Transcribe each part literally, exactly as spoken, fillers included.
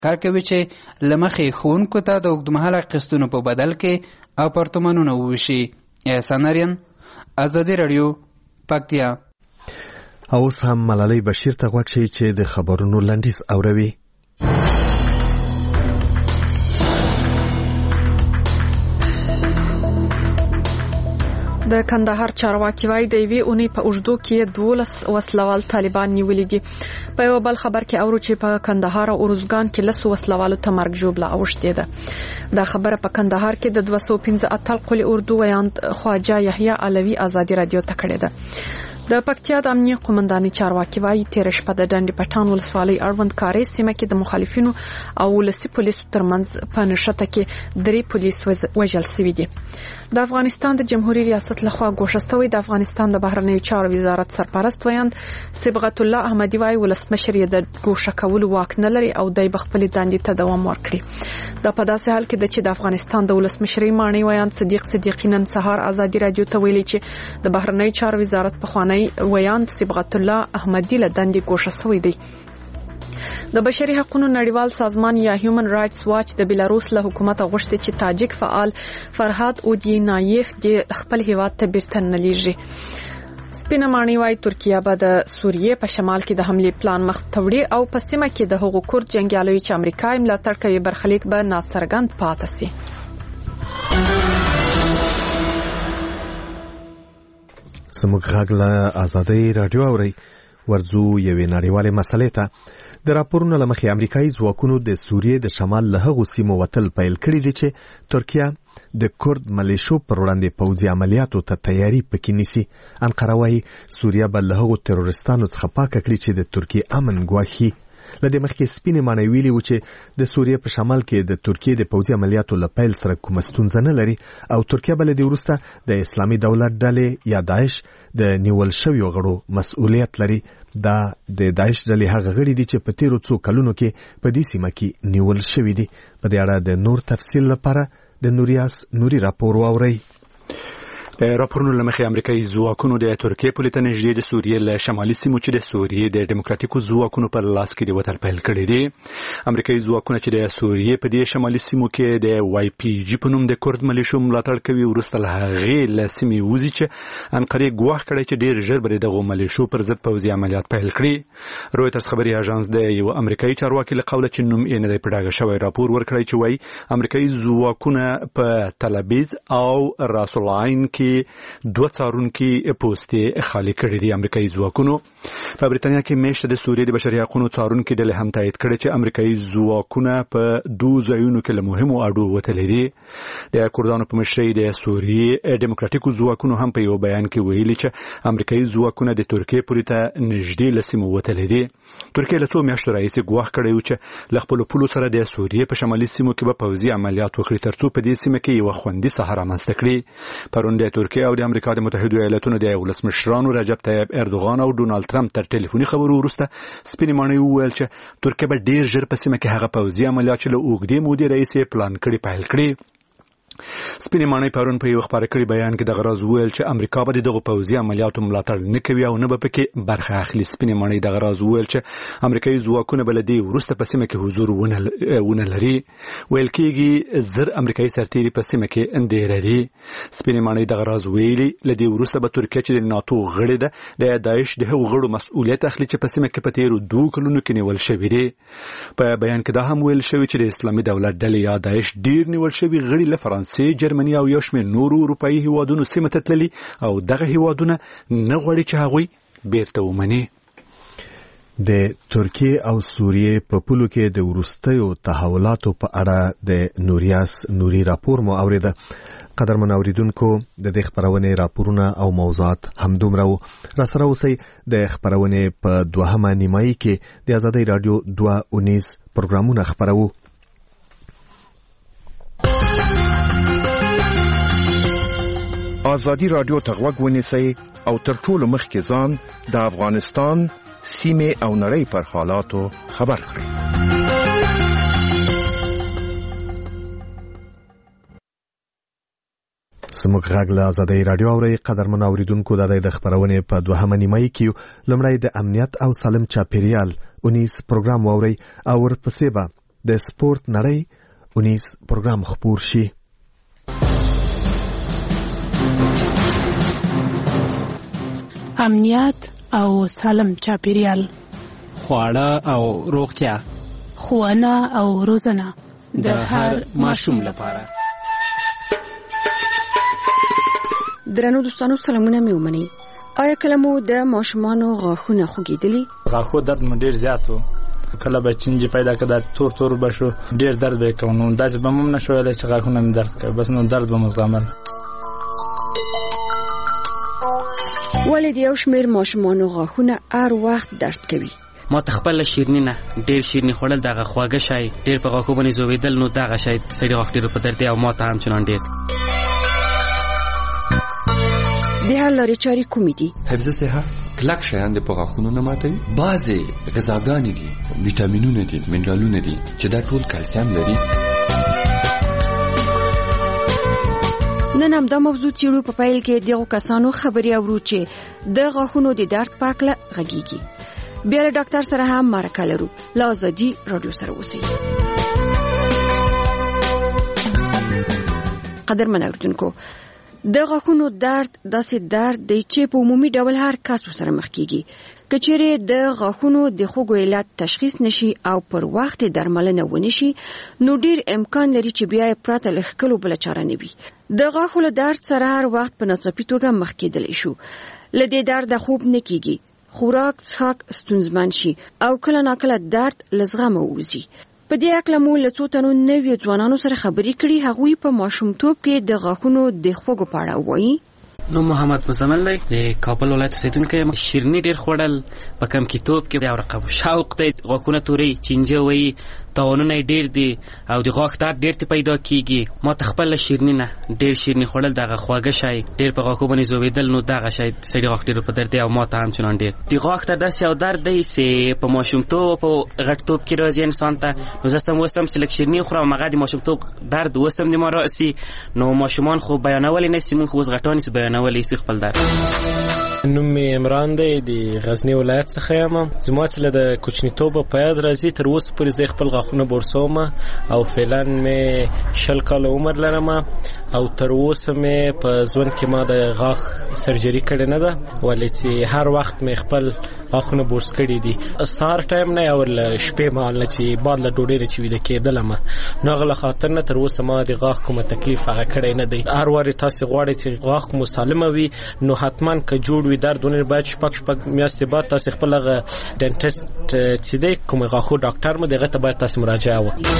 کار کوي چې له مخې ښوونکو ته د اوږدمهاله قسطونو په بدل کې اپارتمانونه وویشي. احسان اریان، ازادي راډیو، پکتیا. او اوس هم ملالۍ بشیر ته غوږ شئ چې د خبرونو لنډیز اوروي. د کندهار چارواکي وايي د یوې اونۍ په اوږدو کې دولس وسلوال طالبان نیولي دي. په یو بل خبر کې اورو چې په کندهار او اروزګان کې لس وسلوالو ته مرګ ژوبله اوښتې ده. دا خبره په کندهار کې د دوه سوه پنځه اتل قل اردو ویاند خواجه یحیی علوي ازادي رادیو ته کړې ده. د پکتیا د امنیه قومنداني چارواکي وايي تیر شپه د ډنډ پټان ولسوالۍ اړوند کاري سیمه کې د مخالفینو او ولسي پولیسو ترمنځ په نښته کې درې پولیس وژل شوي دي. د افغانستان د جمهوریت ریاست لخوا ګوښه شوی د افغانستان د بهرنیو چارو وزارت سرپرست ویاند صبغت الله احمدي وايي ولسمشر یې د ګوښه کولو واک نه لري او دای بخپلې دندې ته دوام ورکړي. دا په داسې حال کې د چې د افغانستان د ولسمشرۍ ماڼۍ ویاند صدیق صدیقی نن سهار ازادي رادیو ته ویلي چې د بهرنیو چارو وزارت پخوانی ویاند صبغت الله احمدي له دندې ګوښه شوی دی. د بشري حقوقو نړیوال سازمان یا هیومن رائټس واچ د بیلاروس له حکومت غوښتي چې تاجک فعال فرهاد اودینایف د خپل هیواد ته بیرته نه لیږي. سپینه ماڼۍ وايي ترکیه به د سوریې په شمال کې د حملې پلان مخ ته وړي او په سیمه کې د هغو کورد جنګیالیو چې امریکا یې ملاتړ کوي برخلیک به ناڅرګند پاتې سي. زموږ غږ له ازادۍ راډیو اورئ. ورځو یوې نړیوالې مسلې ته. د راپورونو له مخې امریکایي ځواکونو د سوریې د شمال له هغو سیمو وتل پیل کړي دي چې ترکیه د کورد ملیشو پر وړاندې پوځي عملیاتو ته تیاری پکې نیسي. انقره وايي سوریه به له هغو تروریستانو څخه پاکه کړي چې د ترکیې امن ګواښي. له دې مخکې سپینې ماڼۍ ویلي و چې د سوریې په شمال کې د ترکیې د پوځي عملیاتو له پیل سره کومه ستونزه نه لري او ترکیه به له دې وروسته د اسلامي دولت ډلې یا داعش د نیول شویو غړو مسؤلیت لري. دا د داعش ډلې هغه غړي دي چې په تیرو څو کلونو کې په دې سیمه کې نیول شوي دي. په دې اړه د نور تفصیل لپاره د نوریاس نوري راپور واورئ. راپورونو له مخې امریکایي ځواکونو د ترکیې پولې ته نږدې د سوریې له شمالي سیمو چې د سوریې د ډیموکراتیکو ځواکونو په لاس کې د وتل پیل کړي دي. امریکایي ځواکونه چې د سوریې په دې شمالي سیمو کې د واي پی جی په نوم د کورد ملیشو ملاتړ کوي وروسته له هغې له سیمې وځي چې انقرې ګواښ کړی چې ډېر ژر به د دغو ملیشو پر ضد پوځي عملیات پیل کړي. رویټرز خبري اژانس د یو امریکایي چارواکي له قوله چې نوم یې نه دی په ډاګه شوی راپور ورکړی چې وايي امریکایي ځواکونه په تلابیز او راس العین کې دوه څارونکي پوستې خالي کړي دي. امریکایي ځواکونو په بریتانیا کې میشته د سوریې د بشري حقوقو څارونکي ډلې هم تایید کړي چې امریکایي ځواکونه په دوه ځایونو کې له مهمو اډو وتلي دي. د کردانو په مشرۍ د سوریې ډیموکراتیکو ځواکونو هم په یو بیان کې ویلي چې امریکایي ځواکونه د ترکیې پورې ته نږدې له سیمو وتلي دي. ترکیه له څو میاشتو راهیسې ګواښ کړی و چې له خپلو پولو سره د سوریې په شمالي سیمو کې به پوځي عملیات وکړي ترڅو په دې سیمه کې یوه خوندي ساحه رامنځته کړي. پرون د ترکیې او د امریکا د متحدو ایالاتونو د ولسمشرانو رجب طیب اردوغان او ډونالد ټرمپ تر ټلیفوني خبرو وروسته سپینې ماڼۍ وویل چې ترکیه به ډېر ژر په سیمه کې هغه پوځي عملیات چې له اوږدې مودې راهیسې پلان کړي پیل کړي. سپینې ماڼۍ پرون په یو خپاره کړي بیان کې دغه راز وویل چې امریکا به د دغو پوځي عملیاتو ملاتړ نه کوي او نه به پکې برخه اخلي. سپینې ماڼۍ دغه راز وویل چې امریکایي ځواکونه به له دې وروسته په سیمه کې حضور ونه لري. ویل کېږي زر امریکایي سرتیري په سیمه کې ډېره دي. سپینې ماڼۍ دغه راز ویلي له دې وروسته به ترکیه چې د ناتو غړې ده د داعش د هغو غړو مسؤلیت اخلي چې په سیمه کې په تیرو دوه کلونو کې نیول شوي دي. په بیان کې دا هم ویل شوي چې د اسلامي دولت ډلې یا داعش ډېر نیول شوي غړي له فرانسې، جرمني او یو شمېر نورو اروپایي هیوادونو سیمه ته تللي او دغه هیوادونه نه غواړي چې هغوی بیرته ومني. د ترکیې او سوریې په پولو کې د وروستیو تحولاتو په اړه د نوریاس نوري راپور مو اوریده. قدرمن اوریدونکو د دې خبرونې راپورونه او موضوعات همدومره وو. راسره اوسئ د خبرونې په دوهمه نیمایي کې د ازادۍ راډیو دوه اونیز پروګرامونه خبرو. ازادي راډیو ته غوږ ونیسئ او تر ټولو مخکې ځان د افغانستان سیمې او نړۍ پر حالاتو خبر کړئ. زموږ غږ له ازادۍ راډیو اورئ. قدرمن اوریدونکو د دې خبرونې په دوهمه نیمایي کې لومړی د امنیت او سالم چاپیریال اونیز پروګرام واورئ او ورپسې به د سپورت نړۍ اونیز پروګرام خپور شي. امنیت او سالم چاپیریال، خواړه او روغتیا، ښوونه او روزنه د هر ماشوم لپاره. درنو دوستانو سلامونه مې ومنئ. آیا کله مو د ماشومانو غاښونه خوږېدلي؟ غاښو درد مو ډېر زیات و، کله به چینجي پیدا کړه تور تور به شو، ډېر درد به یې کوو. نو داسې به هم نه شو ویلی چې غاښونه مې درد کوي، بس نو درد به مو زغمل. ولې د یو شمېر ماشومانو غاښونه هر وخت درد کوي؟ ما ته خپله شیرني نه ډېر شیرني خوړل، دغه خواږه شی ډېر په غاښو باندې زویدل، نو دغه شی سړي غاښ ډېر په درد دی او ما ته هم چنان ډېر. د حل لارې چارې کومې دي؟ حفظ صحه، کلک شیان د په غاښونو نه ماتوي، بعضې غذاګانې دي، ویټامینونه دي، منرالونه دي چې دا ټول کلسیم لري. نن همدا موضوع څېړو. په پیل کې دغو کسانو خبرې اورو چې د غاښونو د درد په هکله غږېږي. بیا له ډاکټر سره هم مرکه لرو. له ازادي راډیو سره اوسئ. قدرمن اورېدونکو، د غاښونو درد داسې درد دی چې په عمومي ډول هر کس ورسره مخ کېږي. که چیرې د غاښونو د خوږو علت تشخیص نشي او پر وخت درملنه ونشي، نو ډیر امکان لري چې بیا یې پرته له ښکلو بله چاره نه وي. د غاښو له درد سره هر وخت په ناڅاپي توګه مخ کېدلی شو. له دې درده خوب نه کېږي، خوراک څښاک ستونزمن شي او کله ناکله درد له زغمه ووځي. په دې اړه مو له څو تنو نویو ځوانانو سره خبرې کړې. هغوی په ماشومتوب کې د غاښونو د خوږو په اړه وایي. نو محمد مزمل دی، د کابل ولایت اوسیدونکی یم. شیرني ډېر خوړل په کمکیتوب کې یو رقم شوق دی. غاښونه تورې چینجه وایي، تاوانونه یې ډېر دي او د غاښ درد ډېر ته پیدا کېږي. ما ته خپله شیرني نه ډېر شیرني خوړل، دغه خواږه شی ډېر په غاښو باندې زویدل، نو دغه شی سړي غاښ ډېر په درد دی او ما ته هم چنان ډېر. د غاښ درد داسې یو درد دی چې په ماشومتوب او په غټتوب کې راځي انسان ته. نو زه هم اوس هم چې لږ شیرني وخورم، هغه د ماشومتوب درد اوس هم د ما راسي. نو ماشومان خو بیانولی نه شي، مونږ خو اوس غټان یې بیانولی شي خپل درد. نوم مې عمران دی، د غزني ولایت څخه یم. زما چې له د کوچنیتوبه په یاد راځي، تر اوسه پورې زه خپل غاښونه برسوم او فعلا مې شل کاله عمر لرم او تر اوسه مې په ژوند کې ما د غاښ سرجري کړې نه ده، ولې چې هر وخت مې خپل غاښونه برس کړي دي. سهار ټایم نه او له شپې مهال نه چې بعد له ډوډۍ نه چې ویده کېدلم، نو هغه له خاطر نه تر اوسه ما د غاښ کومه تکلیف هغه کړی نه دی. هر وارې تاسې غواړئ چې غاښ مو سالمه وي، نو حتما که جوړ وي دردونه باید شپږ شپږ میاشتې بعد تاسې خپل هغه ډنټسټ چې دی کوم غاښو ډاکټر مو دی هغه ته باید تاسې مراجعه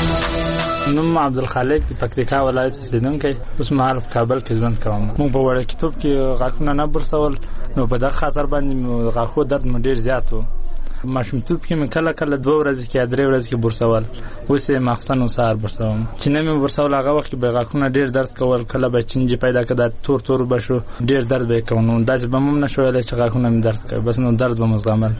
وکړئ. نوم عبدالخالق د پکتیکا ولایت اوسیدونکی، اوس مهال په کابل کې ژوند کوم. موږ په وړکتوب کې غاښونه نه برسول، نو په دغه خاطر باندې غاښو درد مو ډېر زیات و. ماشومتوب کې مې کله کله دوه ورځې کې یا درې ورځې کې برسول، اوس یې ماخستن و سهار برسوم. چې نه مې برسول هغه وخت کې به غاښونه ډېر درد کول، کله به چینجي پیدا کړه تور تور به شو، ډېر درد به یې کوو. نو داسې به هم نه شو ویلی چې غاښونه مې درد کوي، بس نو درد به مو زغمل.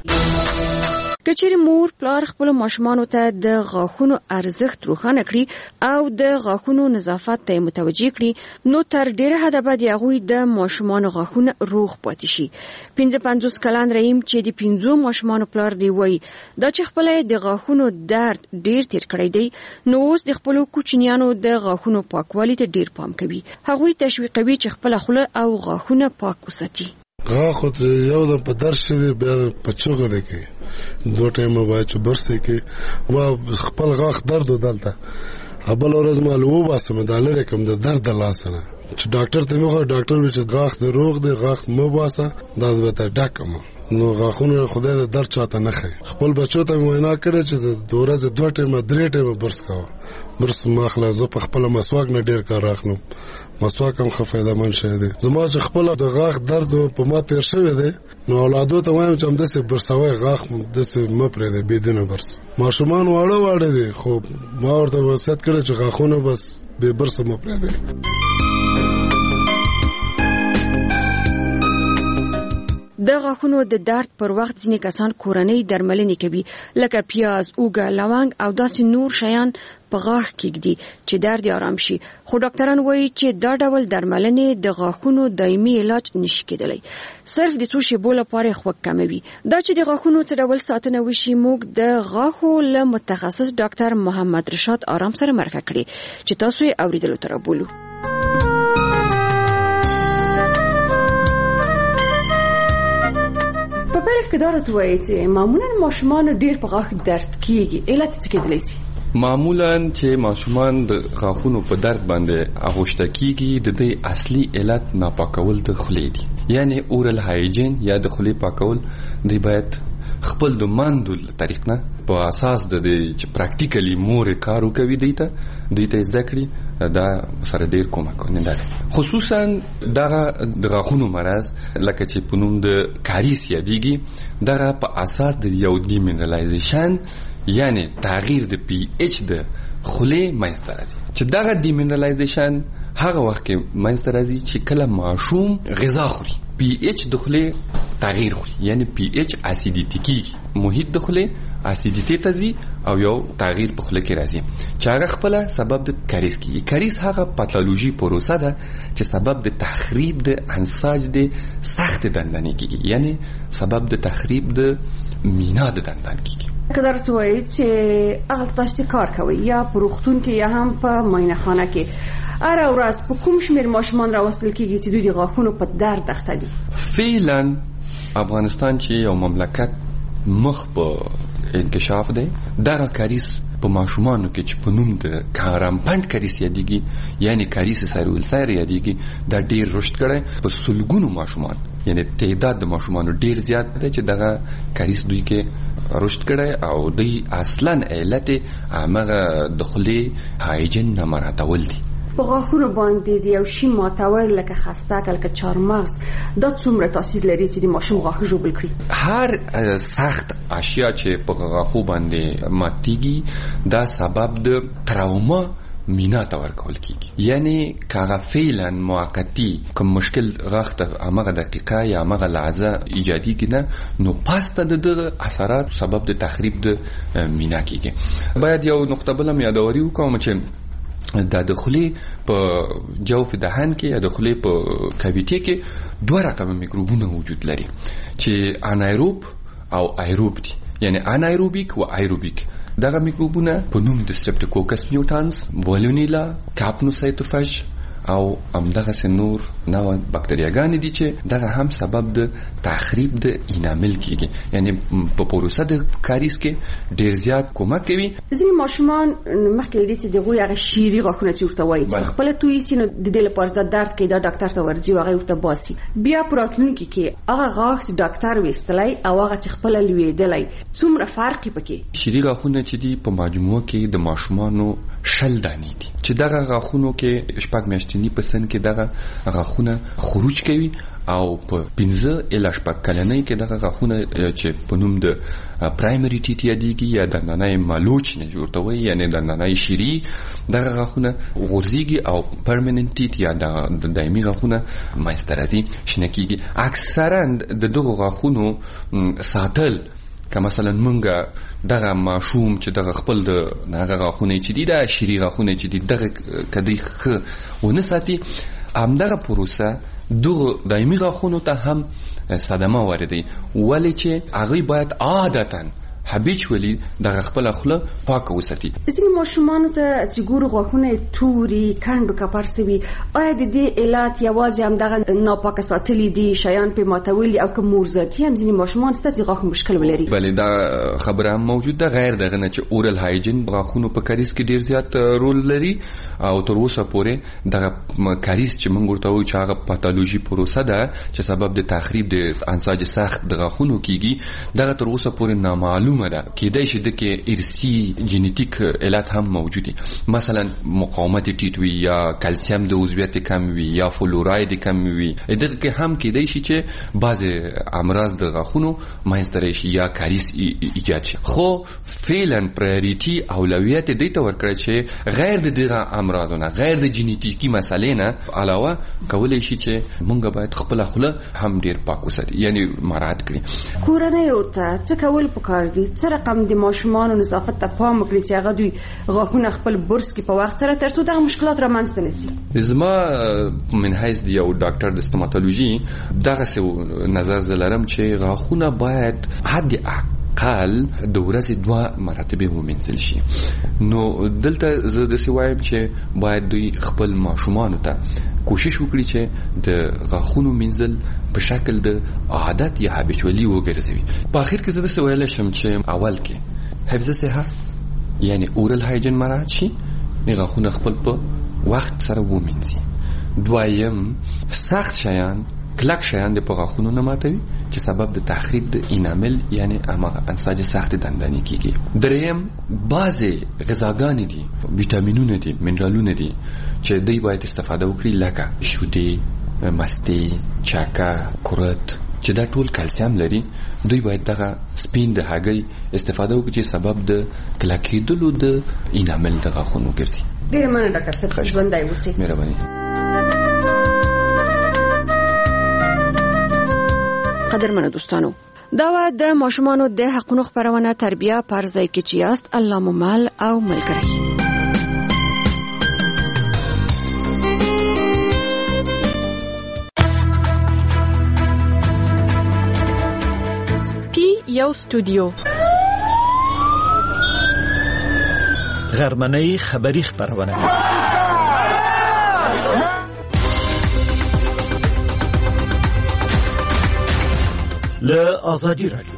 که چیرې مور پلار خپلو ماشومانو ته د غاښونو ارزښت روښانه کړي او د غاښونو نظافت ته متوجه کړي، نو تر ډېره حده به د هغوی د ماشومانو غاښونه روغ پاتې شي. پنځه پنځوس کلن رحیم چې د پنځو ماشومانو پلار دی وایي دا چې خپله د غاښونو درد ډېر تیر کړی دی، نو اوس د خپلو کوچنیانو د غاښونو پاکوالي ته ډېر پام کوي. هغوی تشویقوي چې خپله خوله او غاښونه پاک وساتي. غاښ خو یو د په درد شي بیا په چوغه نه کوي، دو ټایمه باید چې برس یې کوي. ما خپل غاښ درد و دلته بله ورځ ما له وباسم دا لرې کړم د درد د لاسه نه، چې ډاکټر ته مې وښوه، ډاکټر وایي چې غاښ دې روغ دی، غاښ مه باسه، دا به ته ډک کړم. نو غاښونه خدای د درد چاته نه ښایي. خپل بچو ته مې وینا کړې چې د ورځې دوه ټایمه درې ټایمه برس کوه. برس ما اخله، زه په خپله مسواک نه ډېر کار اخلم، مسواک هم ښه فایدهمند شی دی. زما چې خپله د غاښ درد په ما تېر شوی دی، نو اولادو ته وایم چې همداسې برسوئ، غاښ داسې مه پرېږدئ بېدونه برس. ماشومان واړه واړه دي، خو ما ورته وصیت کړی چې غاښونه بس بې برسه مه پرېږدئ. د غاښونو د درد پر وخت ځینې کسان کورنۍ درملنې کوي لکه پیاز، اوږه، لونګ او داسې نور شیان په غاښ کېږدي چې درد آرام شي. خو ډاکټران وایي چې دا ډول درملنې د غاښونو دایمي علاج نشي کېدلی. صرف د څو شېبو لپاره خوږ کموي. دا چې د غاښونو څه ډول ساتنه وشي، موږ د غاښو له متخصص ډاکټر محمد رشاد آرام سره مرکه کړې چې تاسو یې اوریدلو ته رابولو. په پیل کې دا راته وایي چې معمولا ماشومان ډیر په غاښ درد کیږي، علت څه کېدلی شي؟ معمولا چې ماشومان د غاښونو په درد باندې اغوشته کیږي، د دې اصلي علت ناپاکول د خولې دي، یعنی اورل هایجین یا د خولې پاکول. دی باید خپل د ماندو طریق نه په اساس د دې چې پریکټیکلی مور کار وکوي، دی ته دی ته زده کړي، دا سره ډیر کومک کوي. دا خصوصا دغه د غاښونو مرض لکه چې په نوم د کاریس یادېږي، دغه په اساس د یو ډیمینرالایزیشن یعنی تغییر د پی ایچ د خولې منځته راځي. چې دغه ډیمینرالایزیشن هغه وخت کې منځته راځي چې کله ماشوم غذا خوري، پی ایچ د خولې تغییر خوري، یعنی پی ایچ اسیدیتی کیږي، محیط د خولې اسیدیتی ته ځي او یو تغییر په خوله کې راځي چې هغه خپل سبب د کاریس کیږي. کاریس هغه پاتولوژي پروسه ده چې سبب د تخریب د انساج د سخت دندانې کیږي، یعنی سبب د تخریب د مینا د دندان کیږي. که درته وایي چې هغه تاسو کار کوي یا په روغتون کې یا هم په معاینه خانه کې، هر ورځ په کوم شمېر ماشومان راوستل کیږي چې دوی د غاښونو په درد اخته دي؟ فعلا افغانستان چې یو مملکت مخ په انکشاف دی، دغه کاریس په ماشومانو کې چې په نوم د کارامپند کاریس یادېږي، یعنی کاریس سایرویلسایر یادېږي، دا ډیر رشد کړی په سلګونو ماشومان، یعنی تعداد د ماشومانو ډیر زیات دی چې دغه کاریس دوی کې رشد کړی او دوی اصلا علت هغه د خولې هایجین نه مراعاتول دي. په غاښونو باندې د یو شي ماتول لکه خستک لکه چارمغز دا څومره تاثیر لري چې د ماشوم غاښ ژوبل کړي؟ هر سخت اشیا چې په غاښو باندې ماتېږي دا سبب د تراوما مینا ته ورکول کیږي، یعنی کاغه فعلا موقتی کوم مشکل غاښ ته هغه دقیقه یا هغه لحظه ایجادي کینه، نو پاسته د دغه اثرات سبب د تخریب د مینا کیږي. باید یو نقطه بل هم یادوري وکوم چې د دخولي په جوف دهان کې یا دخولي په کاویټي کې دوه رقم میکروبونه وجود لري چې انایروب او ایروب دي، یعنی انایروبیک و ایروبیک. دغه میکروبونه په نوم د سټریپټوکوکس میوټانس، وولونیلا، کاپنوسایتوفاج او همدغه نور نوع بکتریاګانې دي چې دغه هم سبب د تخریب د انامل کیږي، یعنی په پروسه د کاریس کې ډیر زیات کومک کوي. ځینې ماشومان مخکې لري چې دغه هغه شیری غاښونه چې ورته وایي چې خپل توی سینو د دې لپاره د درد کې دا ډاکټر ته ورځي هغه ورته باسي، بیا پراتلونکي کې هغه غاښ چې ډاکټر وستلای او هغه چې خپل لویدلای څومره فرق پکې؟ شیری غاښونه چې دي په مجموعه کې د ماشومانو شل دانې دي چې دغه غاښونو کې شپږ میاشتنی په سن کې دغه غاښونه خروج کوي او په پنځه الی شپږ کلنۍ کې دغه غاښونه چې په نوم د پرایمری ټیټ یادېږي یا دندانای مالوچ نه ورته وایي، یعنی دندانای شیری، دغه غاښونه غورځېږي او پرمننت ټیټ یا د دایمي غاښونه منځته راځي، شنه کېږي. اکثرا د دغو غاښونو ساتل که مثلا مونږه دغه ماشوم چې دغه خپل د هغه غاښونه چې دي د شیری غاښونه چې دي دغه کدی ښه ونه ساتي، همدغه پروسه دغه دایمي غاښونو ته هم صدمه واردوي، ولې چې هغوی باید عادتاً هابیچولی دغه خپل خوله پاکه وساتي. ځینې ماشومانو ته چې ګورو غاښونه توري کڼ کپر سوي، آیا د دې علت یوازې همدغه ناپاکه ساتلي دي، شیان پې ماتولي او که مورزاتي هم ځینې ماشومان ستاسې غاښ مشکل ولري؟ بلې دا خبره هم موجود ده، غیر دغه نه چې اورل هایجین غاښونو په کاریس کې ډیر زیات رول لري او تر اوسه پورې دغه کاریس چې موږ ورته وایو چې هغه پاتولوژي پروسه ده چې سبب د تخریب د انساج سخت د غاښونو کیږي، دغه تر اوسه پورې نامعلوم معلومه ده کېدای شي د کې ارثي جینیټیک علت هم موجود دي مثلا مقاومت ټیټ وي یا کلسیم د عضویت کم وي یا فلوراید کم وي د کې هم کېدای شي چې بعض امراض د غاښونو منځته راشي یا کاریس ایجاد شي خو فعلا پرایورټي اولویت دې ته ورکړي چې غیر د دغه امراضونو غیر د جینیټیکي مسالې نه علاوه کولای شي چې مونږ باید خپل خپل هم ډیر پاک وساتو یعنی مراعات کړي کورنۍ او ته څه کول پکار دي څه رقم د ماشومان نظافت ته پام وکړي چې هغه دوی غاښونه خپل برس کې په وخت سره ترڅو دغه مشکلات رامنځته نشي زما من حیث دی یو ډاکټر د ستوماتولوژي دغه څه نظر زلرم چې غاښونه باید حد قال د ورځې دوه مراتبه ومنځل شي نو دلته زه د سوایم چې باید دوی خپل ماشومان ته کوشش وکړي چې د غاښونو منځل په شکل د عادت یا هابیچوالي وګرځوي په اخر کې زه د سوال شم چې اول کې حفظ صحه یعنی اورال هایجین مراعات شي غاښونه خپل په وخت سره ومنځي دویم سخت شیان کلک شیان د په غاښونو نه ماتوي چې سبب د تخریب د انامل یعنی اما انساج سخت دنداني کیږي دریم بعضې غذاګانې دي ویټامینونه دي منرالونه دي چې دوی باید استفاده وکړي لکه شودې مستې چاکه کورت چې دا ټول کلسیم لري دوی باید دغه سپین د هګۍ استفاده وکړي چې سبب د کلکېدلو د انامل د غاښونو ګرځي ډېر مننه ډاکټر صاحب ژوندی اوسئ مهرباني قدرمنو دوستانو دا و د ماشومانو د حقوقو خبرونه تربیه پر ځای کې چې است الله ممل او ملګری پی یو استودیو غرمنۍ خبری خبرونه له آزادی رادیو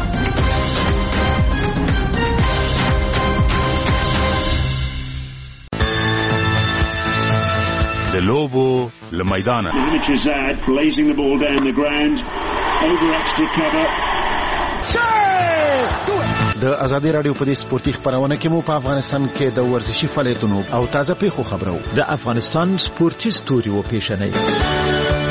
د لوبو له میدانه blazing the ball down the ground over extra cover د آزادی رادیو په دې سپورتي خبرونه کې مو په افغانستان کې د ورزشي فعالیتونو او تازه پیښو خبرو د افغانستان سپورتي ستوري او پیښنې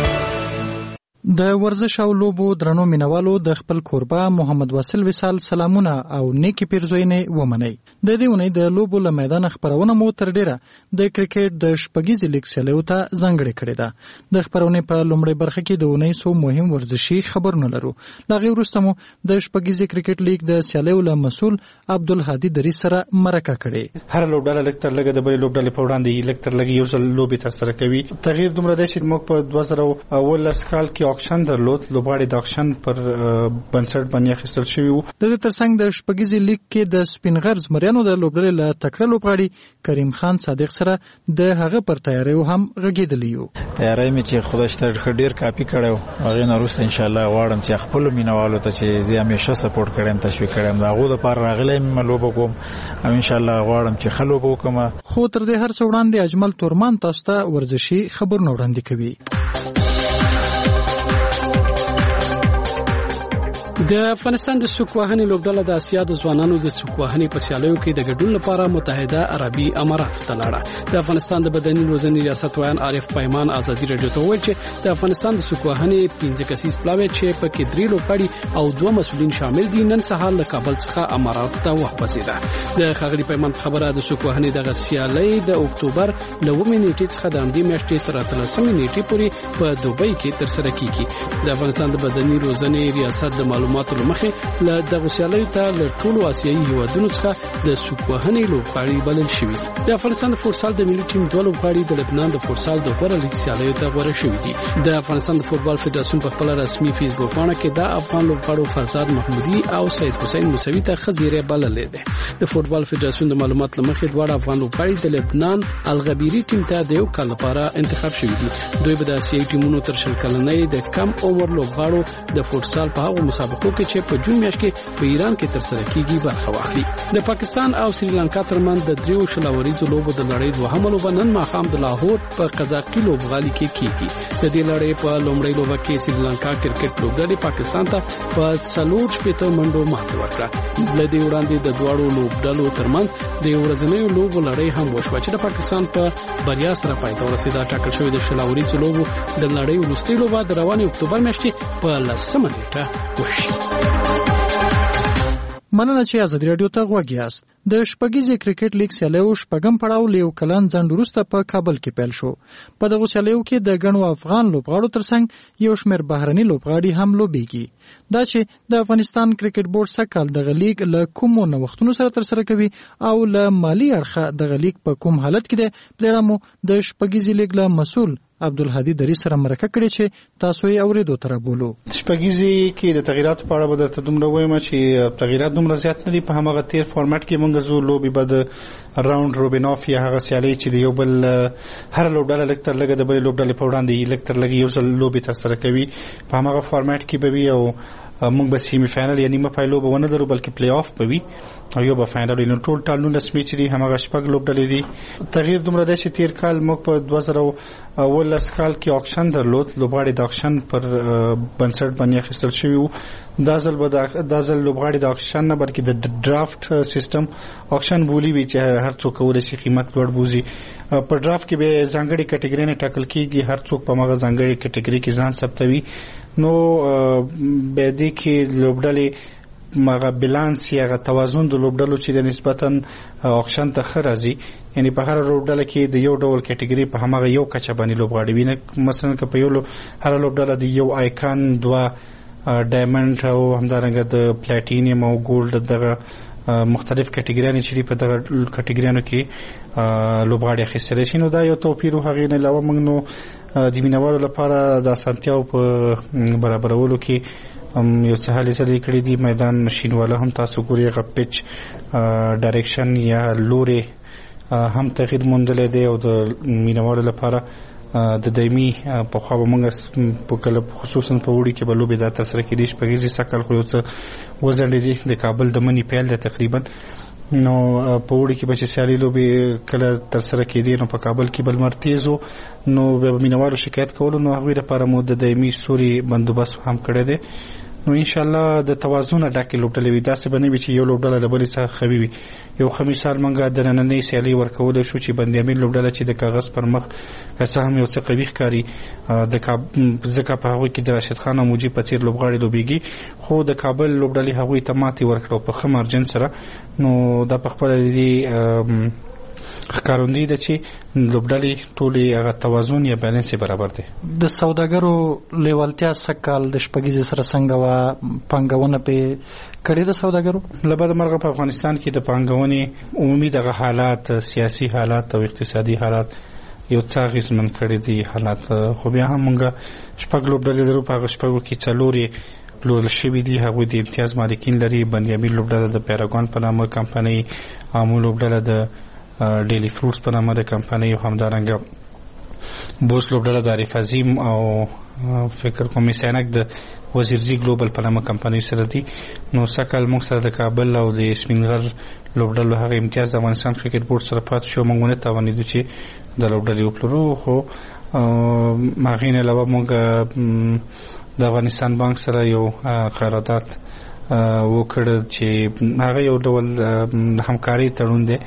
د ورزش او لوبو درنو مینوالو د خپل کوربه محمد واصل وصال سلامونه او نیکی پیرزوینه ومني د دې ونې د لوبو له میدان خبرونه مو تر ډیره د کرکټ د شپږیزې لیګ سیالیو ته ځانګړې کړې ده د خبرونه په لومړۍ برخه کې د ونې سو مهم ورزشي خبرونه لرو لاغي وروسته مو د شپږیزې کرکټ لیګ د سیالیو له مسول عبدالهادي دری سره مرکه کړې هر لوبډله لکتر لګه د بل لوبډلې په وړاندې لکتر لګي یو ځل لوبي تر سره کوي تغییر دومره دی چې موږ په دوه زره اول کال کې اکشن درلود لوبغاړي د اکشن پر بنسټ باندې اخیستل شوی وو د دې ترڅنګ د شپږیزې لیګ کې د سپینغرز مریانو د لوبډلې له تکړه لوبغاړي کریم خان صادق سره د هغه پر تیاریو هم غږیدلی یو تیاری مې چې خدای ستاسو ډیر کاپی کړو هغه نه وروسته ان شاء الله غواړم چې خپل مینوالو ته چې زه همیشه سپورټ کړم تشویق کړم دا غو د پر راغلی مې لوب کوم او ان شاء الله غواړم چې خلوب وکم خو تر دې هر څه وړاندې اجمل تورمان تاسو ته ورزشي خبرونه وړاندې کوي د افغانستان د سوکوهنې لوبډله د اسیا د ځوانانو د سوکوهنې په سیالیو کې د ګډون لپاره متحده عربي امارات ته لاړه د افغانستان د بدني روزنې ریاست وایان عارف پیمان آزادي رادیو ته ویل چې د افغانستان د سوکوهنې پنځه کسیز پلاوی چې په کې درې لوبغاړي او دوه مسؤلین شامل دي نن سهار له کابل څخه امارات ته وخوځیده د خغلی پیمان خبره د سوکوهنې د سیالۍ د اکتوبر لومړۍ نیټې څخه د همدې میاشتې تر اتلسمې نیټې پورې په دوبۍ کې تر سره کیږي د افغانستان د بدني روزنې ریاست د معلوماتو لمخې له دغه سیالیو ته له ټولو آسیایي هیوادونو څخه د سوکوهنې لوبغاړي بلل شوي دي د افغانستان د فوتسال د ملي ټیم دوه لوبغاړي د لبنان د فوتسال د غوره لیګ سیالیو ته غوره شوي دي د افغانستان د فوتبال فدراسیون په خپل رسمي فیسبوک باندې کې د افغان لوبغاړو فرزاد محمودي او سید حسین موسوي ته خزيره بللې ده د فوتبال فدراسیون د معلومات لمخې دواړه افغان لوبغاړي د لبنان الغبيري ټیم ته د یو کال لپاره انتخاب شوي دي دوی به د آسیایي ټیمونو تر شل کلنۍ د کم عمر لوبغاړو د فوتسال په هغو مسابقو اتلانټیکو کې چې په جون میاشت کې په ایران کې تر سره کیږي برخه واخلي. د پاکستان او سریلانکا ترمنځ د دریو شلوريزو لوبو د لړۍ دوهمه لوبه نن ماښام د لاهور په قزاقي لوبغالي کې کیږي. د دې لړۍ په لومړۍ لوبه کې سریلانکا کرکټ لوبډلې پاکستان ته په څلور شپږ منډو ماته ورکړه. د دې وړاندې د دواړو لوبډلو ترمنځ د ورځنیو لوبو لړۍ هم وشوه چې د پاکستان په بریا سره پای ته ورسېده. ټاکل شوی د شلوريزو لوبو د لړۍ وروستۍ لوبه د روانې اکتوبر میاشتې په لسمه نیټه وشي. مننه چې ازادي رادیو ته غوږ یاست. د شپږیزې کرکټ لیګ سیالیو شپږم پړاو له یو کلن ځنډ وروسته په کابل کې پیل شو. په دغه سیالیو کې د ګڼو افغان لوبغاړو ترڅنګ یو شمېر بهرني لوبغاړي هم لوبېږي. دا چې د افغانستان کرکټ بورډ سکهال دغه لیګ له کومو نوښتونو سره ترسره کوي او له مالی اړخه دغه لیګ په کوم حالت کې دی، پلیرامو د شپږیزې لیګ له مسؤل عبدالهادي دری سره مرکه کړې چې تاسو یې اورېدو ته رابولو. شپږیزې کې د تغییراتو په اړه به درته دومره وایم چې تغییرات دومره زیات نه دي. په هماغه تیر فارمټ کې موږ زو لوبې به د راوند روبن اف یا هغه سیالۍ چې د یو بل هر لوبډله لږ تر لږه د بلې لوبډلې په وړاندې لږ تر لږه یو ځل لوبې ترسره کوي. په هماغه فارمټ کې به وي او موږ به سیمی فاینل یا نیمه پای لوبه ونه لرو بلکې پلی آف به وي او یو به فاینل وي. نو ټول ټال نولس میچ دي، هماغه شپږ لوبډلې دي. تغییر دومره دی چې تیر کال موږ په دوه زره اوولس کال کې اکشن درلود، لوبغاړي د اکشن پر بنسټ باندې اخیستل شوي وو. دا ځل به دا ځل لوبغاړي د اکشن نه بلکې د ډرافټ سیستم اکشن بولی وي چې هر څوک کولی شي قیمت لوړ بوزي. په ډرافټ کې به ځانګړي کټګوري نه ټاکل کیږي، هر څوک په هغه ځانګړي کټګوري کې ځان ثبتوي. نو به دې کې لوبډلې مغه بالانس یا توازن د لوبډلو چې د نسبتا اکشن ته خرازي، یعنی په هر لوبډله کې د یو ډول کټګوري په همغه یو کچه باندې لوبغاړي ویني. مثلا که په یو هر لوبډله د یو آیکن، دوا ډایمنډ او همدارنګه د پلاټینیم او ګولډ دغه مختلف کټګوریانې چې په دغه کټګوریانو کې لوبغاړي اخیستل شي. نو دا یو توپیر هغه نه علاوه موږ نو د مینوالو لپاره د اسانتیاو په برابرولو کې یو څه هلې ځلې کړې دي. میدان شینواله هم تاسو ګورئ، هغه پیچ ډایرکشن یا لوري هم تغییر موندلی دی او د مینوالو لپاره د دایمي په خوا به موږ په کله خصوصا په وړي کې به لوبې دا ترسره کېدي. شپږیزې سکهال خو یو څه وځنډې دي، د کابل د مني پیل دی تقریبا. نو په وړي کې به چې سیالي لوبې کله ترسره کېدي نو په کابل کې به لمر تیز و، نو به مینوالو شکایت کولو. نو هغوی لپاره مو د دایمي سوري بندوبست هم کړی دی. نو ان شاء الله د توازن ډکه لوبډلې وي، داسې به نه وي چې یو لوبډله له بلې څخه قوي وي. یو ښه مثال موږ د نننۍ سیالۍ ورکولی شو چې بندیامین لوبډله چې د کاغذ پر مخ که څه هم یو څه قوي ښکاري، ځکه په هغوی کې د راشد خان او مجیب په څېر لوبغاړي لوبېږي، خو د کابل لوبډلې هغوی ته ماتې ورکړه په ښه مارجن سره. نو دا پخپله د دې ښکارندوی ده چې لوبډلې ټولې هغه توازن یا بیلنس یې برابر دی. د سوداګرو لیوالتیا سږکال د شپږیزې سره څنګه وه؟ پانګونه پرې کړې د سوداګرو؟ له بده مرغه په افغانستان کې د پانګونې عمومي دغه حالات، سیاسي حالات او اقتصادي حالات یو څه اغېزمن کړي دي حالات. خو بیا هم موږ شپږ لوبډلې لرو، په هغه شپږو کې څلور یې پلورل شوي دي، هغوی د امتیاز مالکین لري. بندیامین لوبډله د پیراګون په نامه کمپنۍ، آمو لوبډله د ډیلی فروټس په نامه د کمپنۍ، او همدارنګه بوس لوبډله د عارف عظیم او فکر کوم سینک د وزیرزي ګلوبل په نامه کمپنۍ سره دي. نو سږکال موږ سره د کابل او د سپینغر لوبډلو هغه امتیاز د افغانستان کرکټ بورډ سره پاتې شو. موږ ونه توانېدو چې د لوبډلې وپلورو، خو هغې نه علاوه موږ د افغانستان بانک سره یو قرارداد وکړ چې هغه یو ډول همکاري تړون دی،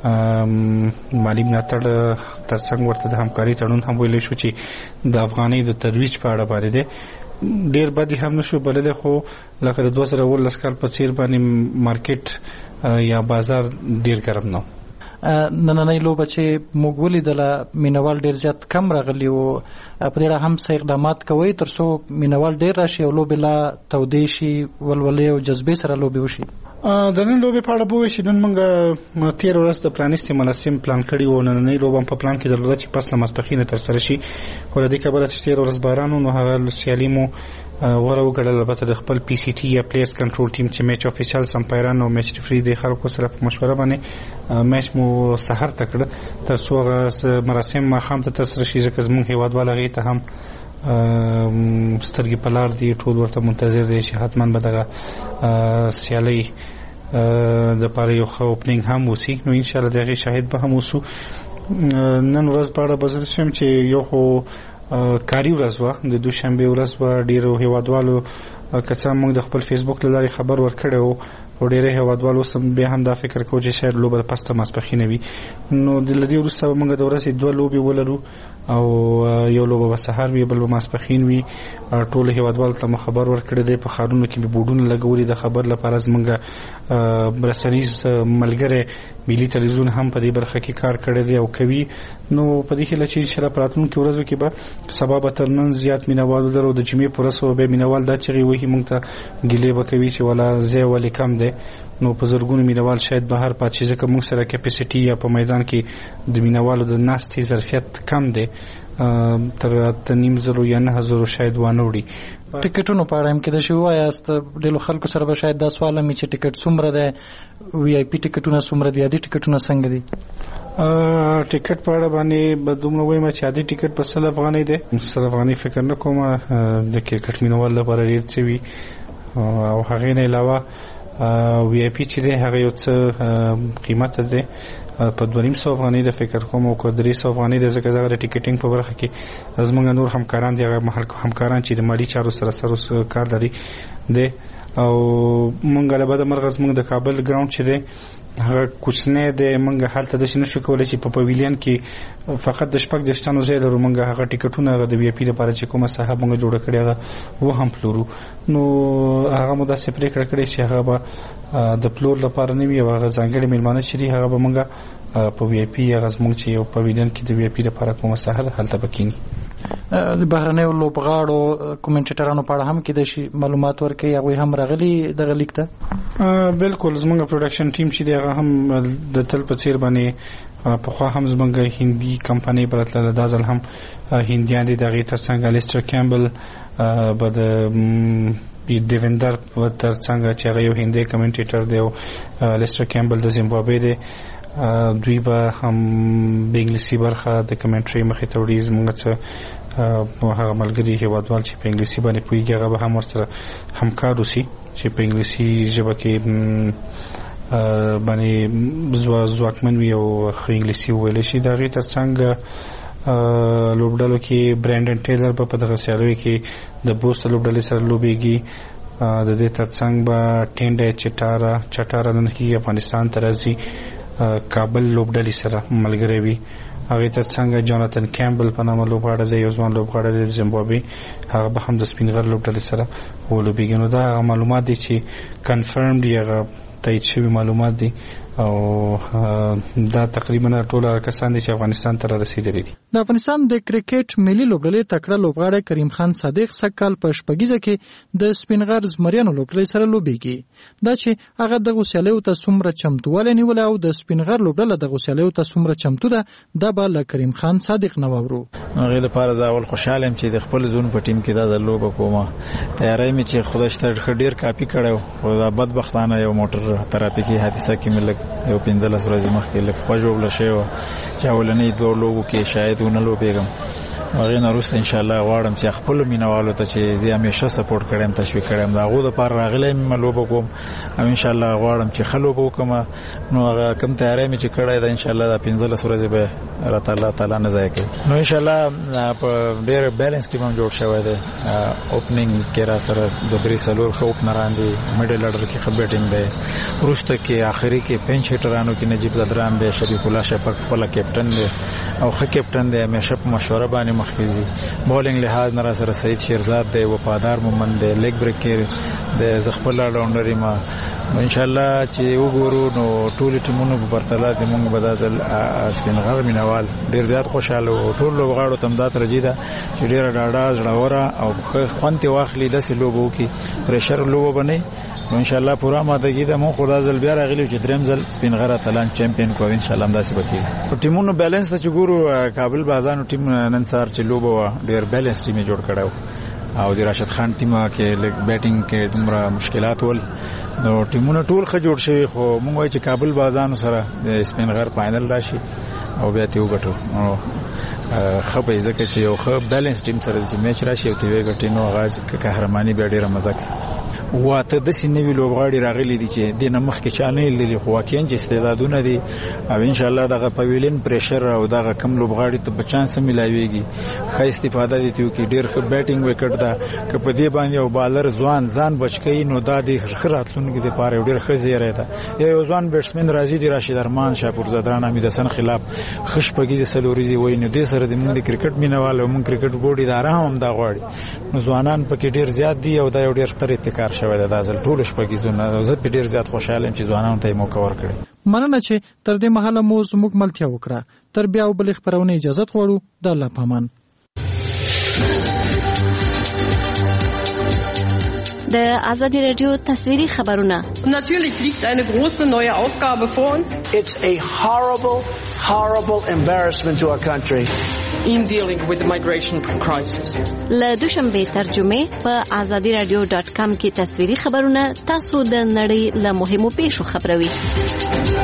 مالی ملاتړ ترڅنګ ورته د همکاري تړون هم ویلی شو چې د افغانۍ د ترویج په اړه باندې دی. ډېر بد هم نشو بللی، خو لکه د دوه زره اوولس کال په څېر باندې مارکیټ یا بازار ډېر ګرم نه و. نننۍ لوبه چې موږ ولیدله مینوال ډېر زیات کم راغلي وو، په دې اړه هم څه اقدامات کوئ تر څو مینوال ډېر راشي او لوبې لا تودې شي، ولولې او جذبې سره لوبې وشي؟ د نن لوبې په اړه به ووایو چې نن موږ تېره ورځ د پرانیستې مراسم پلان کړي وو. نننۍ لوبه هم په پلان کې درلوده چې پس له ماسپښینه ترسره شي، خو له دې کبله چې تېره ورځ باران و نو هغه سیالي مو غوره وګڼل. البته د خپل پی سی ټي یا پلیئرز کنټرول ټیم چې میچ افیشلز امپایران او میچ ریفري د خلکو سره په مشوره باندې میچ مو سحر ته کړه تر څو هغه مراسم ماښام ته ترسره شي، ځکه زموږ هېوادوال هغې ته هم سترګې په لار دي، ټول ورته منتظر دي چې حتما به دغه سیالۍ د پاره یو ښه اوپننګ هم وسی. نو ان شاء الله دغه شاهد به هم وسو. نن ورځ په اړه بزر شم چې یو خو کاری ورځ و، د دوشنبه ورځ و. ډیرو هیوادوالو کڅه موږ د خپل فیسبوک لاري خبر ورکړو او ډیره هیوادوالو سم به هم دا فکر کوي چې شاید لوبه پسته ماسپخینه وي. نو د لدی ورسته موږ د ورځې دوه لوبي ولرو او یو لوبه به سحر وي بل به ماسپخین وي. ټول هیوادوالو ته خبر ورکړی دی. په خارونو کې به بورډونه لګولي د خبر لپاره. زمونږ برسنیز ملګری ملي تلویزیون هم په دې برخه کې کار کړی دی او کوي. نو په دې هیله چې ان شاء الله پراتونکو ورځو کې به سبا به تر نن زیات مینوال درو د جمعې پر ورځ به مینوال دا چغي وਹੀ مونږ ته ګیلې وکوي چې ولا زه ولې کم دی. نو په زرګونو مینوال شاید بهر پات شي ځکه موږ سره کیپاسټي یا په میدان کې د مینوالو د ناستې ظرفیت کم دی، تر تنیم زرو یا نه زرو شاید وانه وړي. ټیکټونو په اړه هم کې د شی وایاست ډېر خلکو سره به شاید دا سوال مې چې ټیکټ څومره ده، وی آی پی ټیکټونه څومره دي، عادي ټیکټونه څنګه دي؟ ټیکټ په اړه باندې به دومره وایم چې عادي ټیکټ په سل افغانۍ ده. سل افغانۍ فکر نه کوم د کرکټ مینوال لپاره ډېر څه وي. او هغه نه علاوه وی آی پی چې ده هغه یو څه قیمت ده په دوه نیم سو افغانۍ د فکر کوم او درې سو افغانۍ د ځکه زغه ټیکټینګ په برخه کې زمونږ نور همکاران دي، هغه محل همکاران چې د مالی چارو سره سره کار لري دي. او مونږ له بعد مرغز مونږ د کابل ګراوند چې دی هغه کوچنی دی، مونږ حالت د شنو شو کولای چې په پویلین کې فقط د شپږ د شتانو ځای لرو. مونږ هغه ټیکټونه هغه د وی آی پی لپاره چې کومه صاحب مونږ جوړ کړی هغه و هم پلورو. نو هغه مو د سپری کړ کړی چې هغه به د پلور لپاره نه وي، هغه ځانګړي میلمانه چې هغه به مونږ په وی آی پی هغه زموږ چې یو پویلین کې د وی آی پی لپاره کومه صاحب حالت بکینی. د بهرنیو لوبغاړو کومنټیټرانو په اړه هم کې د شي معلومات ورکړي، هغه هم راغلي دغه لیک ته. بالکل زموږ پروډکشن ټیم چې دی هغه هم د تل په څیر باندې په خوا هم زموږ هندي کمپنی برتله دازل هم هندیان دي. دغه ترڅنګ الیسټر کیمبل بد دیویندر ترڅنګ چې هغه یو هندي کمنټیټر دی او الیسټر کیمبل د زیمبابوې دی. دوی به هم د انګلیسي برخه د کمنټري مخې ته وړي. زموږ څه هغه ملګري هیوادوال چې په انګلیسي باندې پوهیږي هغه به هم ورسره همکار وسی چې په انګلیسي ژبه کې باندې ځواکمن وي او ښه انګلیسي وویلی شي. د هغې ترڅنګ لوبډلو کې برانډن ټیلر به په دغه سیالیو کې د بوسټ لوبډلې سره لوبېږي. د دې ترڅنګ به ټینډه چټاره چټاره نن کې افغانستان ته راځي کابل لوبډلې سره ملګری وي. هغه ترڅنګ جوناتن کیمبل په نامه لوبغاړی دی، یو ځوان لوبغاړی دی د زیمبابوې، هغه به هم د سپینغر لوبډلې سره ولوبېږي. نو دا معلومات دي چې کنفرم دي، هغه تایید شوي معلومات دي او دا تقریبا ټول کسان دي چې افغانستان ته رسیدلي دي. د افغانستان د کرکټ ملي لوبډلې تکړه لوبغاړی کریم خان صادق سکل په شپږیزه کې د سپینغر زمریانو لوبډلې سره لوبېږي. دا چې هغه د غوسیالیو ته څومره چمتووالی نیول او د سپینغر لوبډله د غوسیالیو ته څومره چمتو ده دا به له کریم خان صادق نه واورو. هغه لپاره زه اول خوشاله یم چې د خپل زون په ټیم کې دا د لوبه کومه تیاری مې چې خدای شته ډیر کاپی کړو او دا بدبختانه یو موټر ترافیکي حادثه کې ملک یو پنځلس ورځې مخکې لږ پژوبله شوی و چې اولنۍ دوه لوبو کې شاید ونه لوبېږم. هغې نه وروسته انشاءالله غواړم چې خپلو مینوالو ته چې زه همیشه سپورټ کړی یم تشویق کړی یم د هغو دپاره راغلی یم لوبه کوم او انشاءالله غواړم چې ښه لوبه وکړم. نو هغه کوم تیاری مې چې کړی ده انشاءالله دا پنځلس ورځې به راته الله تعالی نه ضایع کوي. نو انشاءالله په ډېر بیلنس ټیم هم جوړ شوی دی. اوپننګ کې را سره د درې څلور ښه اوپنران دي، میډل اډر کې ښه بیټینګ دی، وروسته کې آخري کې پنچ هیټرانو کې نجیب زدران دی، شریف الله شفق خپله کیپټن دی او ښه کیپټن دی، همیشه په مشوره باندې مخکې ځي. بولینګ لحاظ نه را سره سعید شیرزاد دی، وفادار مومند دی، لیګ بریک کې د زه خپل راډاونډر یم. انشاءالله چې وګورو نو ټولې ټیمونو په پرتله د موږ به دا ځل سپینغر مینوال ډېر زیات خوشحاله او ټول لوبغاړو ته هم دا ترجیح ده چې ډېره ډاډه زړوره او خوند ترې واخلي، داسې لوبه وکړي، پریشر لوبه به نه وي. نو انشاءالله پوره آمادګي ده. مونږ خو دا ځل بیا راغلي چې درېیم ځل سپینغر اتلان چمپیون کوو، انشاءالله همداسې به کېږي. ټیمونو بیلنس ته چې ګورو کابل بازانو ټیم نن سهار چې لوبه وه ډېر بیلنس ټیم یې جوړ کړی او د راشد خان ټیم کې لږ بیټینګ کې دومره مشکلات ول. نو ټیمونه ټول ښه جوړ شوي خو مونږ وایو چې کابل بازانو سره د سپینغر فاینل راشي او بیا ترې وګټو. خپې ځکه چې یو خپ بیلانس ټیم سره چې میچ راشي او تی وی ګټي نو غاز قهرماني به ډیره مزه کوي واته د سینوي لوبغاړي راغلي دي چې د نمخ کې چانل دي خو واقعا چې استعدادونه دي او ان شاء الله دغه پویلین پریشر او دغه کم لوبغاړي ته په چانس ملایويږي ښه استفاده دي چې ډیر ښه بیټینګ وکړ دا که په دې باندې یو بالر ځوان ځان بچکی نو دا د خراتلونکو د پاره ډیر ښه زیری ده یو ځوان بیټسمن راځي دی راشد ارمان شاپور زدران حمید حسن خلاف خوشبګي سلوریزي وای نو د سره د موږ د کرکټ مینوالو موږ کرکټ بورډ اداره هم دا غواړي نو ځوانان پکې ډیر زیات دي او دا یو ډیر ستر ابتکار شوی دی د ځل ټول شپږی زونه زه په ډیر زیات خوشاله یم چې ځوانانو ته موقع ورکړي مننه چې تر دې مهاله مو زموږ ملتیا وکړه تر بیا وبل خبرونه اجازه غواړو د الله پامان د آزادی رادیو تصویری خبرونه. Natürlich liegt eine große neue Aufgabe vor uns. It's a horrible, horrible embarrassment to our country. In dealing with the migration crisis. له دوشنبه ترجمه په آزادی رادیو ډاټ کام کې تصویری خبرونه تاسو د نړۍ له مهمو پیښو خبروي.